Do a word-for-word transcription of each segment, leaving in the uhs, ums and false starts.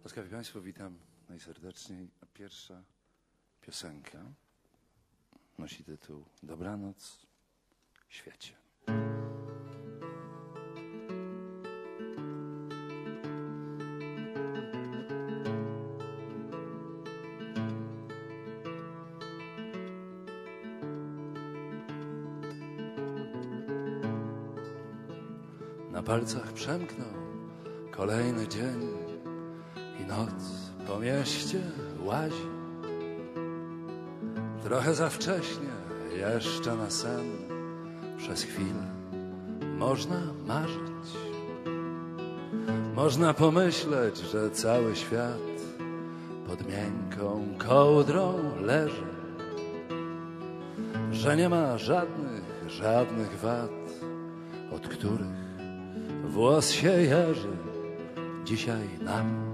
Łaskawi Państwo, witam najserdeczniej. Pierwsza piosenka nosi tytuł Dobranoc, świecie. Na palcach przemknął kolejny dzień i noc po mieście łazi. Trochę za wcześnie jeszcze na sen, przez chwilę można marzyć. Można pomyśleć, że cały świat pod miękką kołdrą leży, że nie ma żadnych, żadnych wad, od których włos się jeży dzisiaj nam.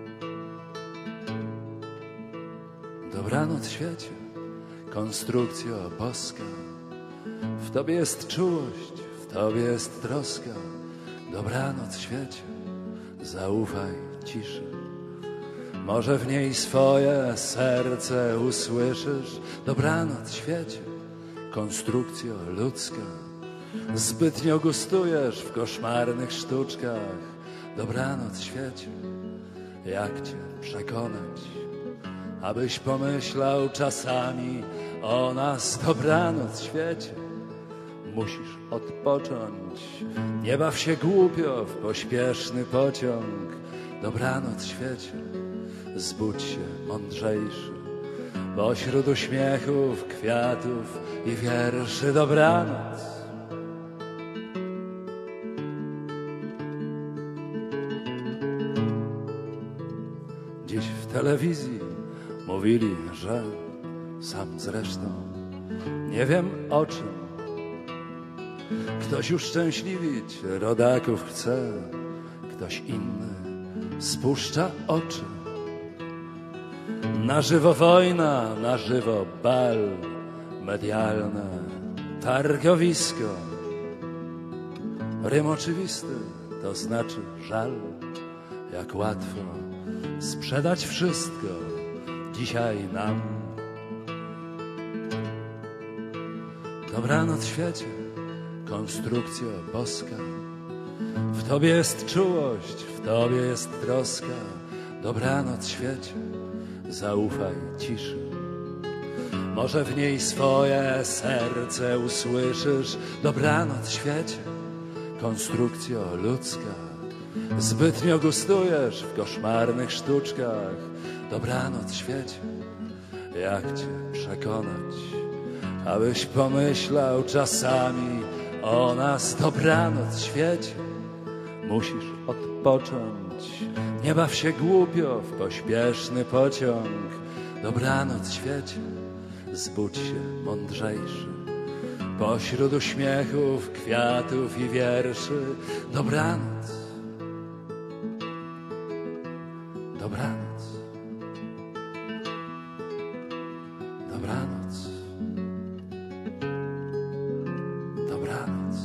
Dobranoc, świecie, konstrukcjo boska, w Tobie jest czułość, w Tobie jest troska. Dobranoc, świecie, zaufaj ciszy, może w niej swoje serce usłyszysz. Dobranoc, świecie, konstrukcjo ludzka, zbytnio gustujesz w koszmarnych sztuczkach. Dobranoc, świecie, jak Cię przekonać, abyś pomyślał czasami o nas. Dobranoc, świecie, musisz odpocząć, nie baw się głupio w pośpieszny pociąg. Dobranoc, świecie, zbudź się mądrzejszy pośród uśmiechów, kwiatów i wierszy. Dobranoc. Dziś w telewizji mówili, że sam zresztą nie wiem o czym. Ktoś uszczęśliwić rodaków chce, ktoś inny spuszcza oczy. Na żywo wojna, na żywo bal, medialne targowisko. Rym oczywisty, to znaczy żal, jak łatwo sprzedać wszystko dzisiaj nam. Dobranoc, świecie, konstrukcjo boska, w Tobie jest czułość, w Tobie jest troska. Dobranoc, świecie, zaufaj ciszy, może w niej swoje serce usłyszysz. Dobranoc, świecie, konstrukcjo ludzka, zbytnio gustujesz w koszmarnych sztuczkach. Dobranoc, świecie, jak Cię przekonać, abyś pomyślał czasami o nas. Dobranoc, świecie, musisz odpocząć, nie baw się głupio w pośpieszny pociąg. Dobranoc, świecie, zbudź się mądrzejszy pośród uśmiechów, kwiatów i wierszy. Dobranoc. Dobranoc. Dobranoc. Dobranoc.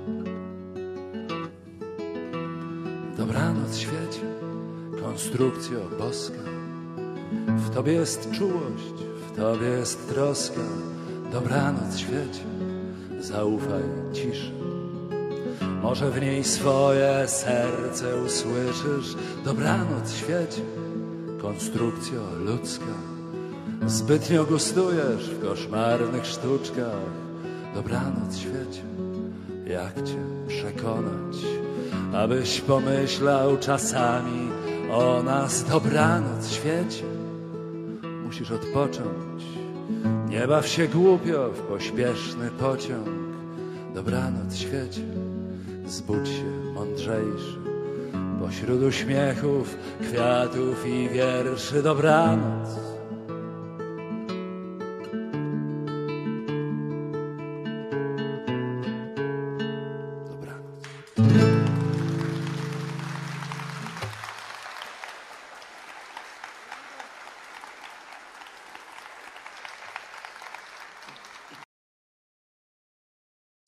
Dobranoc, świecie, konstrukcjo boska, w Tobie jest czułość, w Tobie jest troska. Dobranoc, świecie, zaufaj ciszy, może w niej swoje serce usłyszysz. Dobranoc, świecie, konstrukcjo ludzka, zbytnio gustujesz w koszmarnych sztuczkach. Dobranoc, świecie, jak Cię przekonać, abyś pomyślał czasami o nas. Dobranoc, świecie, musisz odpocząć, nie baw się głupio w pośpieszny pociąg. Dobranoc, świecie, zbudź się mądrzejszy pośród uśmiechów, kwiatów i wierszy. Dobranoc.